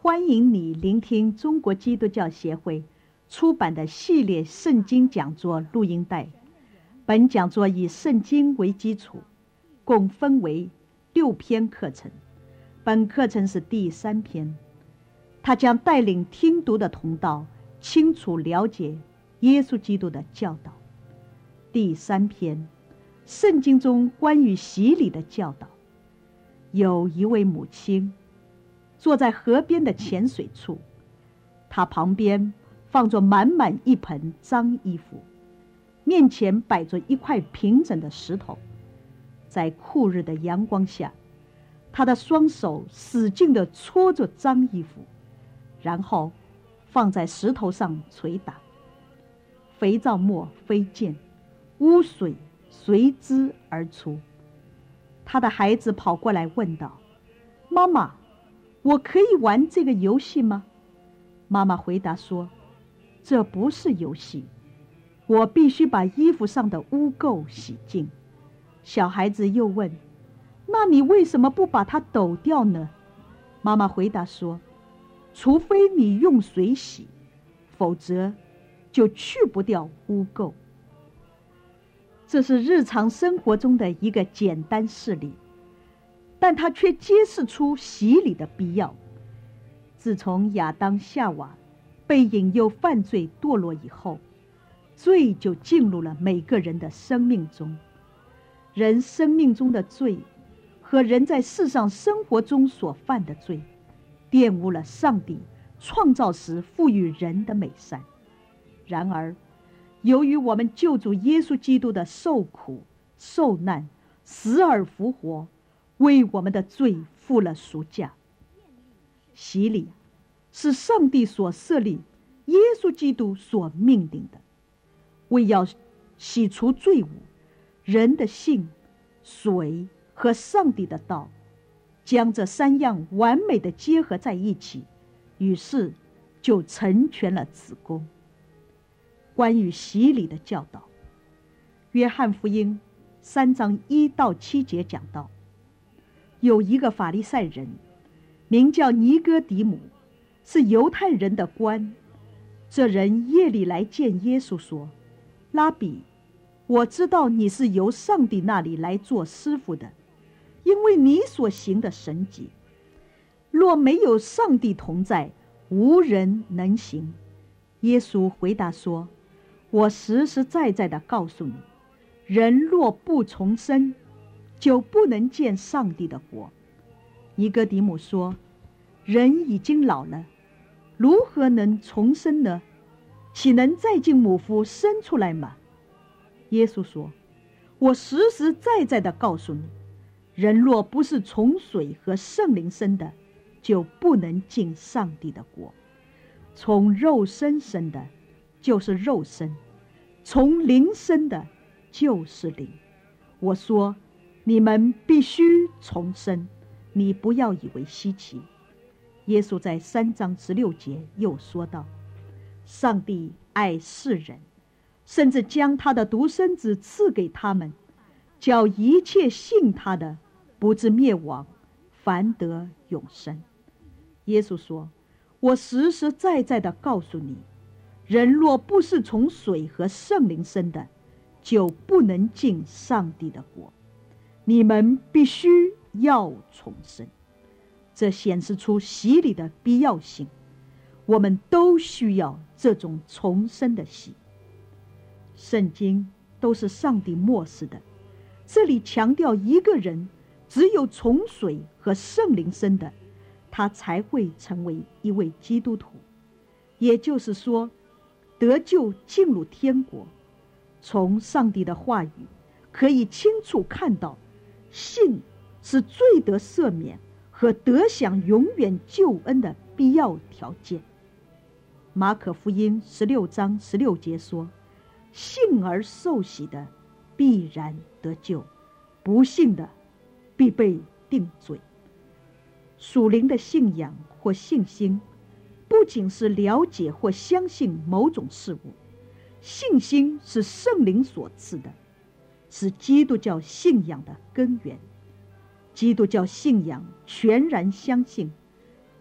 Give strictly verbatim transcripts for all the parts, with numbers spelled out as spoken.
欢迎你聆听中国基督教协会出版的系列圣经讲座录音带。本讲座以圣经为基础，共分为六篇课程。本课程是第三篇，它将带领听读的同道清楚了解耶稣基督的教导。第三篇，圣经中关于洗礼的教导。有一位母亲坐在河边的浅水处，她旁边放着满满一盆脏衣服，面前摆着一块平整的石头。在酷日的阳光下，她的双手使劲地搓着脏衣服，然后放在石头上捶打，肥皂沫飞溅，污水随之而出。她的孩子跑过来问道：妈妈，我可以玩这个游戏吗？妈妈回答说：这不是游戏，我必须把衣服上的污垢洗净。小孩子又问：那你为什么不把它抖掉呢？妈妈回答说：除非你用水洗，否则就去不掉污垢。这是日常生活中的一个简单事例，但它却揭示出洗礼的必要。自从亚当夏娃被引诱犯罪堕落以后，罪就进入了每个人的生命中。人生命中的罪和人在世上生活中所犯的罪，玷污了上帝创造时赋予人的美善。然而由于我们救主耶稣基督的受苦受难，死而复活，为我们的罪付了赎价。洗礼是上帝所设立，耶稣基督所命定的，为要洗除罪污，人的性、水和上帝的道，将这三样完美的结合在一起，于是就成全了子宫。关于洗礼的教导，约翰福音三章一到七节讲到，有一个法利赛人，名叫尼哥底母，是犹太人的官。这人夜里来见耶稣说：拉比，我知道你是由上帝那里来做师傅的，因为你所行的神迹，若没有上帝同在，无人能行。耶稣回答说：我实实在在地告诉你，人若不重生，就不能见上帝的国。尼哥底母说：人已经老了，如何能重生呢？岂能再进母腹生出来吗？耶稣说：我实实在在地告诉你，人若不是从水和圣灵生的，就不能进上帝的国。从肉身生的就是肉身，从灵生的就是灵。我说你们必须重生，你不要以为稀奇。耶稣在三章十六节又说道：上帝爱世人，甚至将他的独生子赐给他们，叫一切信他的不至灭亡，反得永生。耶稣说：我实实在在地告诉你，人若不是从水和圣灵生的，就不能进上帝的国。你们必须要重生。这显示出洗礼的必要性，我们都需要这种重生的洗。圣经都是上帝默示的，这里强调一个人只有从水和圣灵生的，他才会成为一位基督徒。也就是说，得救进入天国。从上帝的话语可以清楚看到，信是罪得赦免和得享永远救恩的必要条件。马可福音十六章十六节说：信而受洗的必然得救，不信的必被定罪。属灵的信仰或信心不仅是了解或相信某种事物，信心是圣灵所赐的，是基督教信仰的根源。基督教信仰全然相信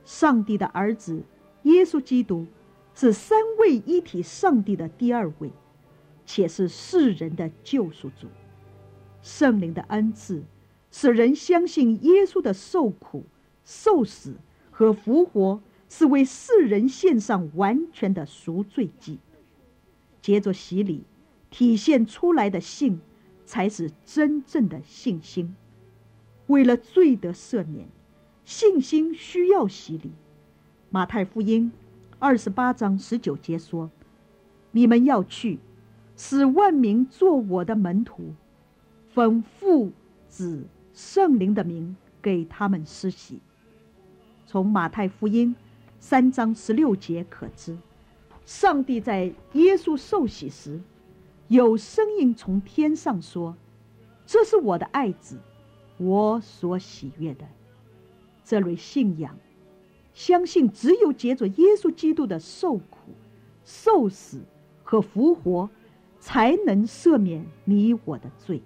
上帝的儿子耶稣基督是三位一体上帝的第二位，且是世人的救赎主。圣灵的恩赐使人相信耶稣的受苦、受死和复活是为世人献上完全的赎罪祭。借着洗礼体现出来的信才是真正的信心。为了罪得赦免，信心需要洗礼。马太福音二十八章十九节说：你们要去，使万民做我的门徒，奉父子圣灵的名给他们施洗。从马太福音三章十六节可知，上帝在耶稣受洗时，有声音从天上说：这是我的爱子，我所喜悦的。这类信仰相信只有借着耶稣基督的受苦、受死和复活，才能赦免你我的罪，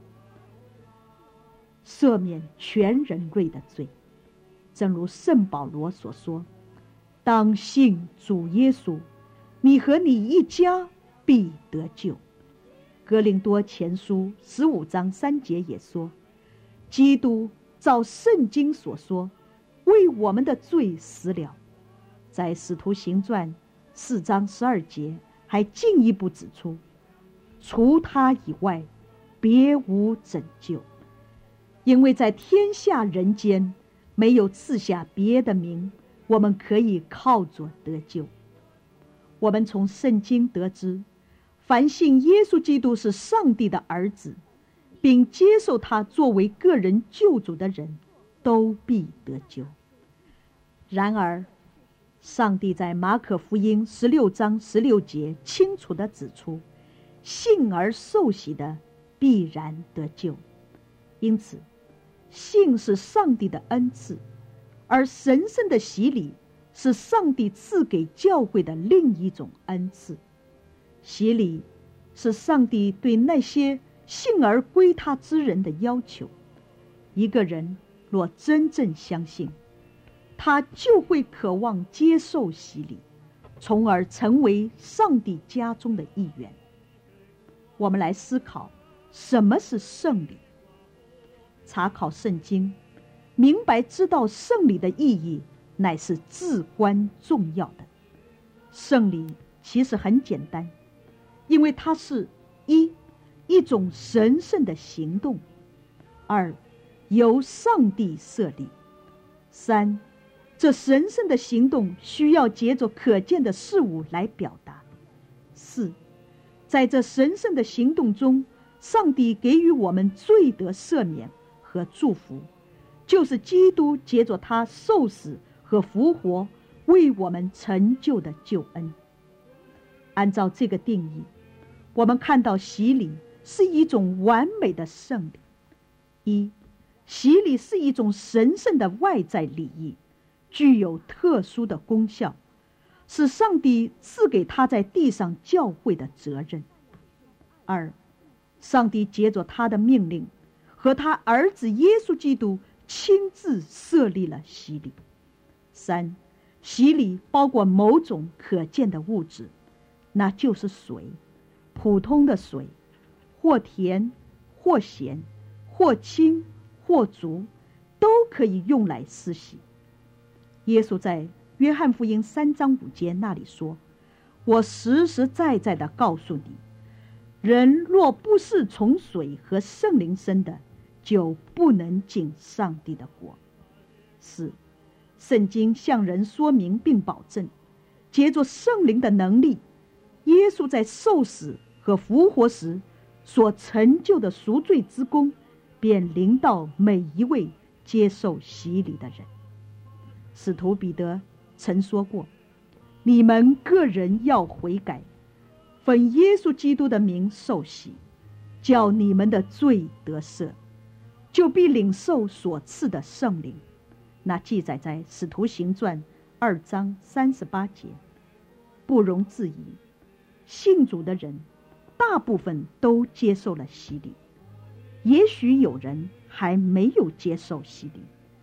赦免全人类的罪。正如圣保罗所说：当信主耶稣，你和你一家必得救。哥林多前书十五章三节也说：基督照圣经所说，为我们的罪死了。在使徒行传四章十二节还进一步指出，除他以外别无拯救，因为在天下人间没有赐下别的名，我们可以靠着得救。我们从圣经得知，凡信耶稣基督是上帝的儿子，并接受他作为个人救主的人，都必得救。然而，上帝在马可福音十六章十六节清楚地指出，信而受洗的必然得救。因此，信是上帝的恩赐，而神圣的洗礼是上帝赐给教会的另一种恩赐。洗礼是上帝对那些信而归他之人的要求。一个人若真正相信，他就会渴望接受洗礼，从而成为上帝家中的一员。我们来思考什么是圣礼。查考圣经，明白知道圣礼的意义乃是至关重要的。圣礼其实很简单，因为它是一一种神圣的行动，二由上帝设立，三这神圣的行动需要借着可见的事物来表达，四在这神圣的行动中，上帝给予我们罪得赦免和祝福，就是基督借着他受死和复活为我们成就的救恩。按照这个定义，我们看到洗礼是一种完美的圣礼。一，洗礼是一种神圣的外在礼仪，具有特殊的功效，是上帝赐给他在地上教会的责任。二，上帝借着他的命令和他儿子耶稣基督亲自设立了洗礼。三，洗礼包括某种可见的物质，那就是水，普通的水，或甜或咸或清或浊，都可以用来施洗。耶稣在约翰福音三章五节那里说：我实实在在地告诉你，人若不是从水和圣灵生的，就不能进上帝的国。四，圣经向人说明并保证，借着圣灵的能力，耶稣在受死和复活时所成就的赎罪之功，便临到每一位接受洗礼的人。使徒彼得曾说过：你们个人要悔改，奉耶稣基督的名受洗，叫你们的罪得赦，就必领受所赐的圣灵。那记载在使徒行传二章三十八节。不容置疑，信主的人大部分都接受了洗礼，也许有人还没有接受洗礼，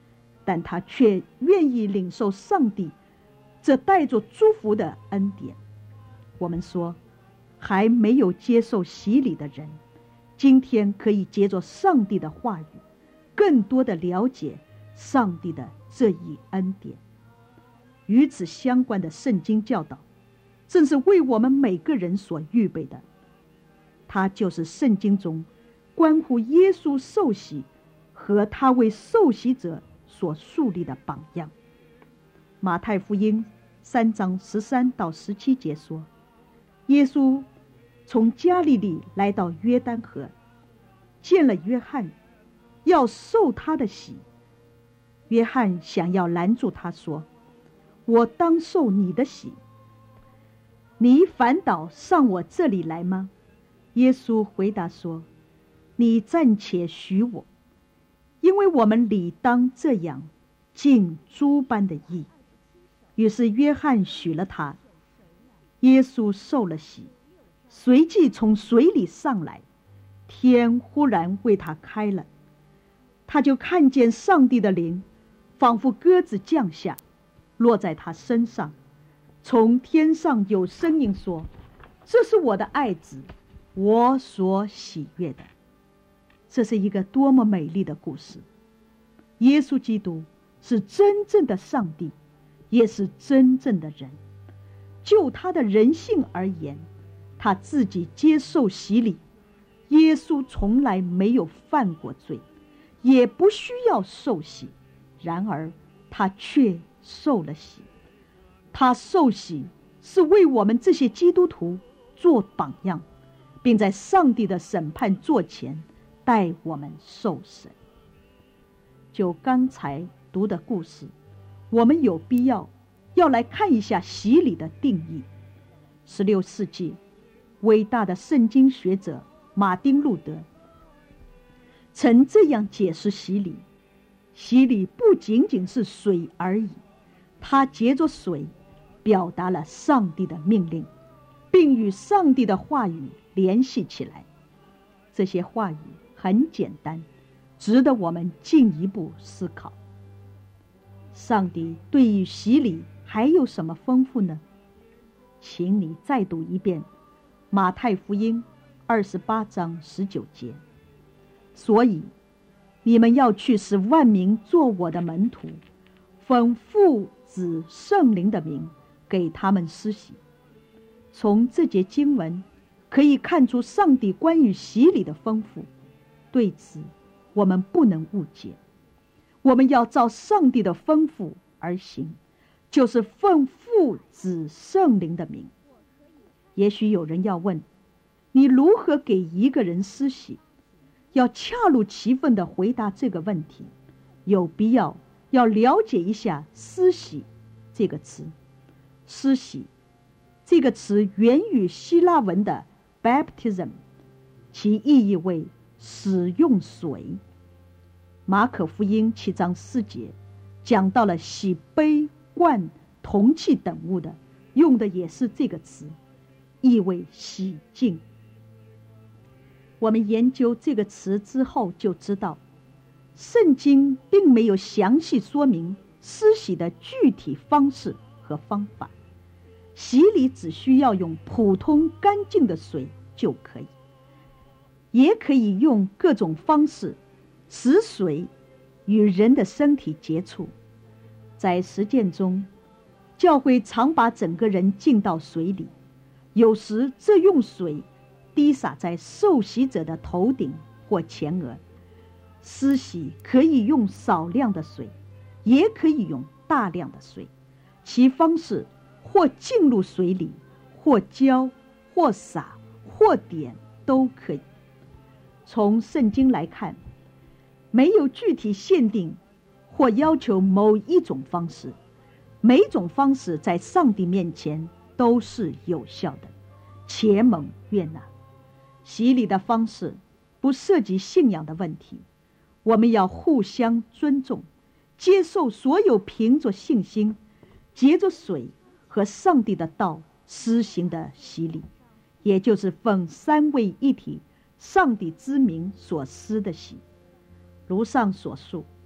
但他却愿意领受上帝这带着祝福的恩典。我们说，还没有接受洗礼的人，今天可以借着上帝的话语，更多的了解上帝的这一恩典。与此相关的圣经教导，正是为我们每个人所预备的。它就是圣经中关乎耶稣受洗和他为受洗者所树立的榜样。马太福音三章十三到十七节说，耶稣从加利利来到约旦河，见了约翰，要受他的洗。约翰想要拦住他，说，我当受你的洗，你反倒上我这里来吗？耶稣回答说，你暂且许我，因为我们理当这样尽诸般的义。于是约翰许了他，耶稣受了洗，随即从水里上来，天忽然为他开了，他就看见上帝的灵仿佛鸽子降下，落在他身上。从天上有声音说，这是我的爱子，我所喜悦的。这是一个多么美丽的故事！耶稣基督是真正的上帝，也是真正的人。就他的人性而言，他自己接受洗礼。耶稣从来没有犯过罪，也不需要受洗，然而他却受了洗。他受洗是为我们这些基督徒做榜样，并在上帝的审判座前带我们受审。就刚才读的故事，我们有必要要来看一下洗礼的定义。十六世纪伟大的圣经学者马丁路德曾这样解释洗礼：洗礼不仅仅是水而已，它借着水表达了上帝的命令，并与上帝的话语联系起来。这些话语很简单，值得我们进一步思考。上帝对于洗礼还有什么吩咐呢？请你再读一遍马太福音二十八章十九节。所以你们要去，使万民做我的门徒，奉父子圣灵的名给他们施洗。从这节经文可以看出上帝关于洗礼的吩咐，对此我们不能误解。我们要照上帝的吩咐而行，就是奉父子圣灵的名。也许有人要问，你如何给一个人施洗？要恰如其分地回答这个问题，有必要要了解一下施洗这个词。施洗这个词源于希腊文的 baptism， 其意义为使用水。马可福音七章四节讲到了洗杯、罐、铜器等物的，用的也是这个词，意为洗净。我们研究这个词之后就知道，圣经并没有详细说明施洗的具体方式和方法。洗礼只需要用普通干净的水就可以，也可以用各种方式使水与人的身体接触。在实践中，教会常把整个人浸到水里，有时这用水滴洒在受洗者的头顶或前额。施洗可以用少量的水，也可以用大量的水，其方式或浸入水里，或浇，或洒，或点都可以。从圣经来看，没有具体限定或要求某一种方式，每种方式在上帝面前都是有效的，且蒙悦纳。洗礼的方式不涉及信仰的问题，我们要互相尊重，接受所有凭着信心藉着水和上帝的道施行的洗礼，也就是奉三位一体上帝之名所施的洗。如上所述，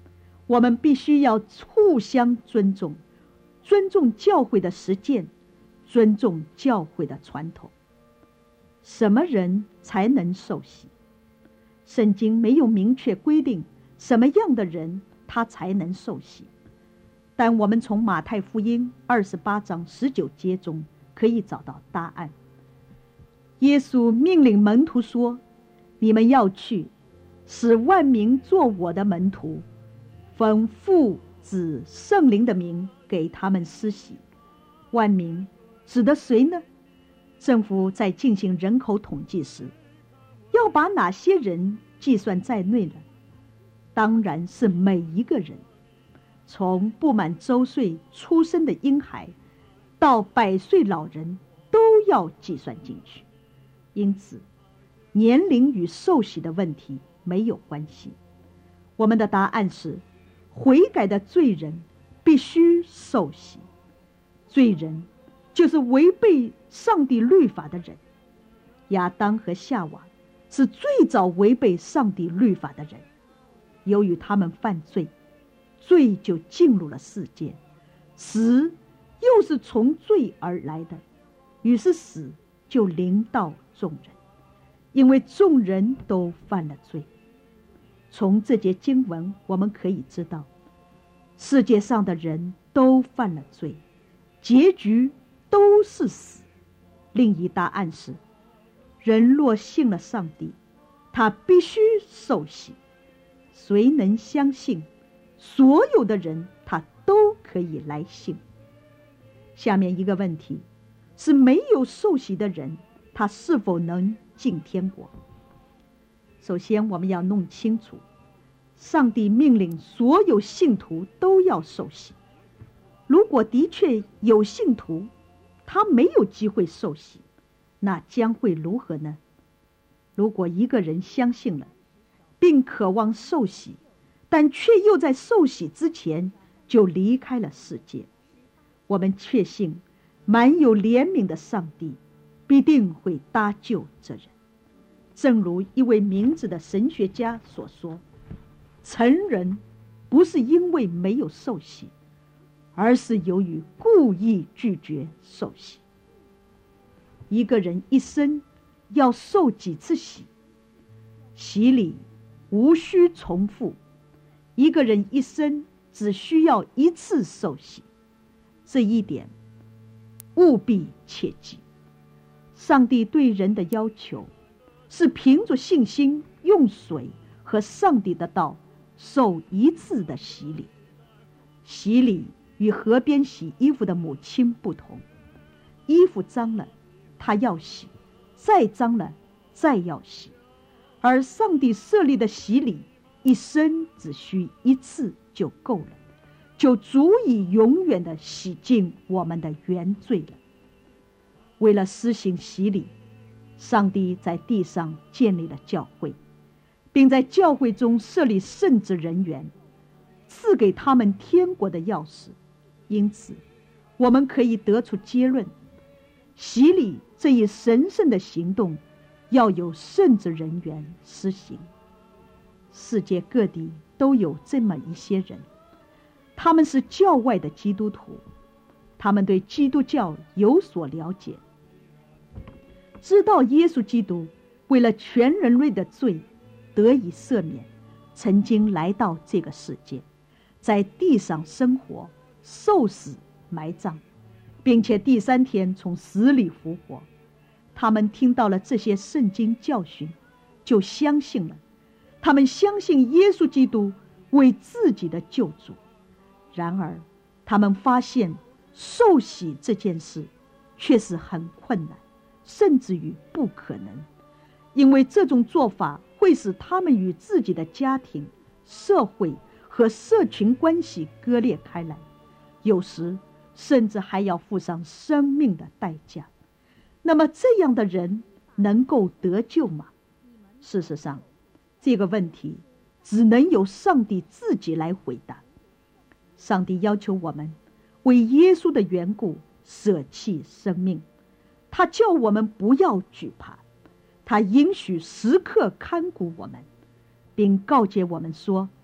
我们必须要互相尊重，尊重教会的实践，尊重教会的传统。什么人才能受洗？圣经没有明确规定什么样的人他才能受洗，但我们从马太福音二十八章十九节中可以找到答案。耶稣命令门徒说：你们要去，使万民做我的门徒，奉父子圣灵的名给他们施洗。万民指的谁呢？政府在进行人口统计时，要把哪些人计算在内呢？当然是每一个人，从不满周岁出生的婴孩到百岁老人都要计算进去。因此，年龄与受洗的问题没有关系。我们的答案是，悔改的罪人必须受洗。罪人就是违背上帝律法的人。亚当和夏娃是最早违背上帝律法的人。由于他们犯罪，罪就进入了世界，死又是从罪而来的，于是死就临到众人，因为众人都犯了罪。从这节经文我们可以知道，世界上的人都犯了罪，结局都是死。另一答案是，人若信了上帝，他必须受洗。谁能相信？所有的人他都可以来信。下面一个问题是，没有受洗的人他是否能进天国？首先我们要弄清楚，上帝命令所有信徒都要受洗。如果的确有信徒他没有机会受洗，那将会如何呢？如果一个人相信了并渴望受洗，但却又在受洗之前就离开了世界，我们确信满有怜悯的上帝必定会搭救这人。正如一位名字的神学家所说，成人不是因为没有受洗，而是由于故意拒绝受洗。一个人一生要受几次洗？洗礼无需重复，一个人一生只需要一次受洗。这一点务必切记。上帝对人的要求是凭着信心用水和上帝的道受一次的洗礼。洗礼与河边洗衣服的母亲不同，衣服脏了他要洗，再脏了再要洗。而上帝设立的洗礼，一生只需一次就够了，就足以永远的洗净我们的原罪了。为了施行洗礼，上帝在地上建立了教会，并在教会中设立圣职人员，赐给他们天国的钥匙。因此，我们可以得出结论，洗礼这一神圣的行动要有圣职人员施行。世界各地都有这么一些人，他们是教外的基督徒，他们对基督教有所了解，知道耶稣基督为了全人类的罪得以赦免，曾经来到这个世界，在地上生活，受死埋葬，并且第三天从死里复活。他们听到了这些圣经教训，就相信了。他们相信耶稣基督为自己的救主。然而他们发现受洗这件事确实很困难，甚至于不可能，因为这种做法会使他们与自己的家庭、社会和社群关系割裂开来，有时甚至还要付上生命的代价。那么这样的人能够得救吗？事实上，这个问题只能由上帝自己来回答。上帝要求我们为耶稣的缘故舍弃生命，他叫我们不要惧怕，他应许时刻看顾我们，并告诫我们说，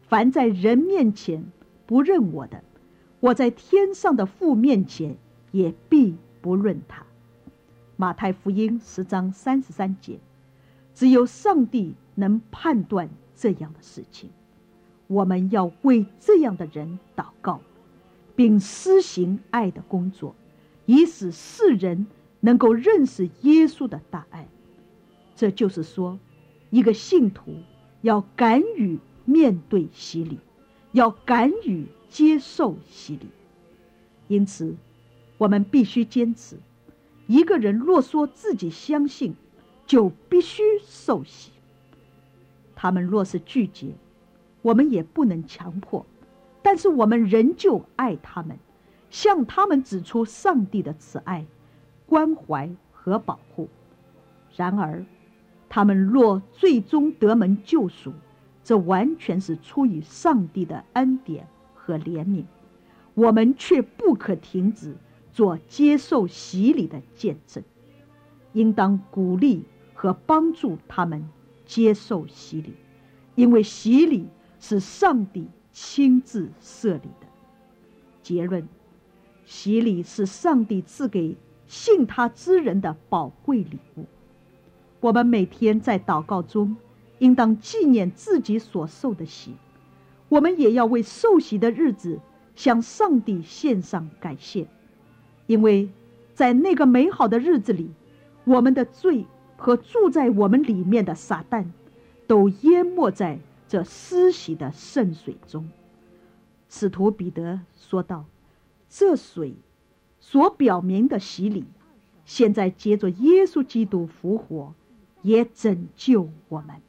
凡在人面前不认我的，我在天上的父面前也必不论他。马太福音十章三十三节。只有上帝能判断这样的事情，我们要为这样的人祷告，并施行爱的工作，以使世人能够认识耶稣的大爱。这就是说，一个信徒要敢于面对洗礼，要敢于接受洗礼。因此，我们必须坚持，一个人若说自己相信，就必须受洗。他们若是拒绝，我们也不能强迫，但是我们仍旧爱他们，向他们指出上帝的慈爱、关怀和保护。然而，他们若最终得蒙救赎，这完全是出于上帝的恩典和怜悯，我们却不可停止做接受洗礼的见证，应当鼓励和帮助他们接受洗礼，因为洗礼是上帝亲自设立的。结论：洗礼是上帝赐给信他之人的宝贵礼物。我们每天在祷告中，应当纪念自己所受的洗，我们也要为受洗的日子向上帝献上感谢，因为在那个美好的日子里，我们的罪和住在我们里面的撒旦都淹没在这施洗的圣水中。使徒彼得说道，这水所表明的洗礼，现在借着耶稣基督复活，也拯救我们。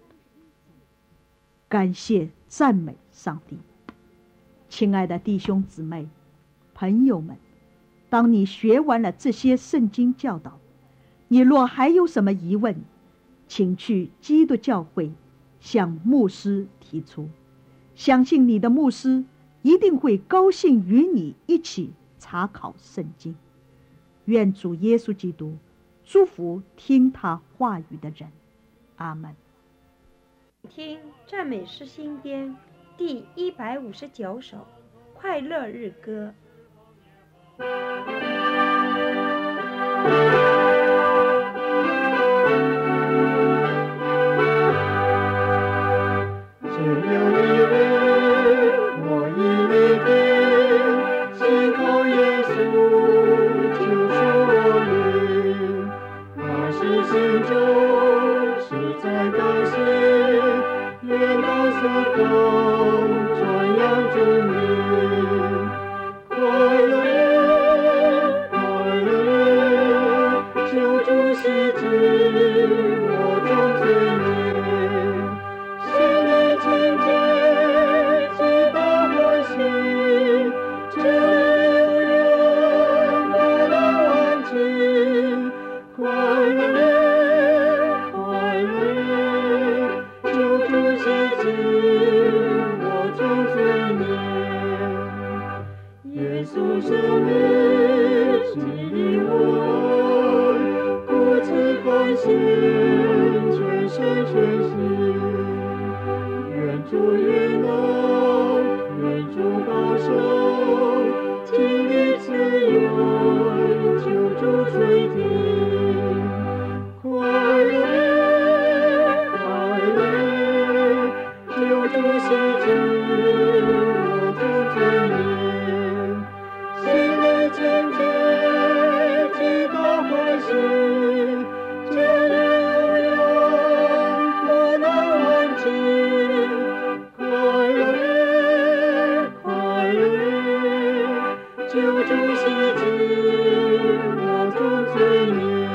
感谢赞美上帝。亲爱的弟兄姊妹、朋友们，当你学完了这些圣经教导，你若还有什么疑问，请去基督教会向牧师提出，相信你的牧师一定会高兴与你一起查考圣经。愿主耶稣基督祝福听他话语的人。阿们。 听赞美诗新编第一百五十九首，快乐日歌。 只有一位，我以为的，信靠耶稣就是我灵，那是心中实在感谢，愿到四方传扬主名。快乐日，快乐日，救主洗净我众罪孽，心里清洁，极大欢喜，这日永远不能忘记。快乐日，快乐日，救主洗净我众罪孽。耶稣生命激励我，故此奉献全身全心。愿主悦纳，愿主保守，经历慈爱，救主垂听。快乐日，快乐日，救主洗净我众罪孽，心里清洁，极大欢喜，这日永远不能忘记。快乐日，快乐日，救主洗净我众罪孽。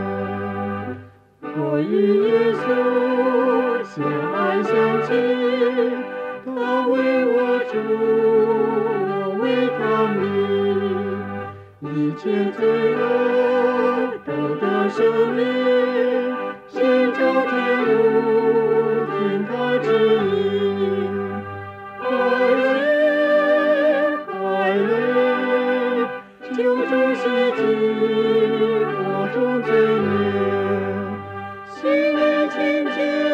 我与耶稣相爱相亲，他为我主，我为他命，一切罪恶都得赦免，献上天路，听他指引。快乐日，快乐日，救主洗净我众罪孽，心里清洁，